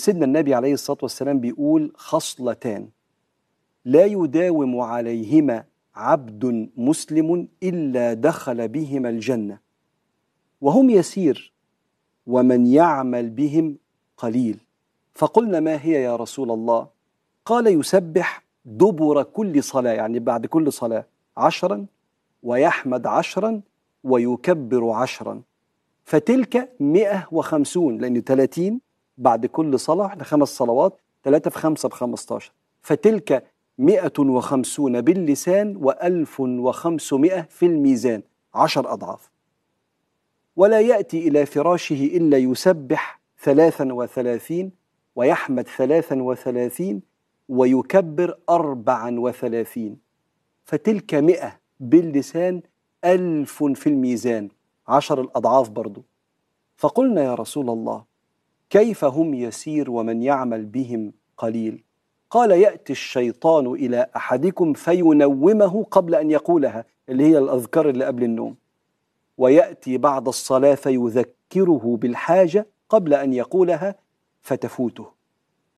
سيدنا النبي عليه الصلاة والسلام بيقول: خصلتان لا يداوم عليهما عبد مسلم إلا دخل بهما الجنة، وهم يسير ومن يعمل بهم قليل. فقلنا: ما هي يا رسول الله؟ قال: يسبح دبر كل صلاة، يعني بعد كل صلاة 10، ويحمد 10، ويكبر 10، فتلك 150، لأن 30 بعد كل صلاة ل5 صلوات، 3 في 5 ب15، فتلك 150 باللسان و1500 في الميزان، 10 أضعاف. ولا يأتي إلى فراشه إلا يسبح 33، ويحمد 33، ويكبر 34، فتلك 100 باللسان، 1000 في الميزان، 10 الأضعاف برضو. فقلنا: يا رسول الله، كيف هم يسير ومن يعمل بهم قليل؟ قال: يأتي الشيطان إلى أحدكم فينومه قبل أن يقولها، اللي هي الأذكار اللي قبل النوم، ويأتي بعد الصلاة فيذكره بالحاجة قبل أن يقولها فتفوته.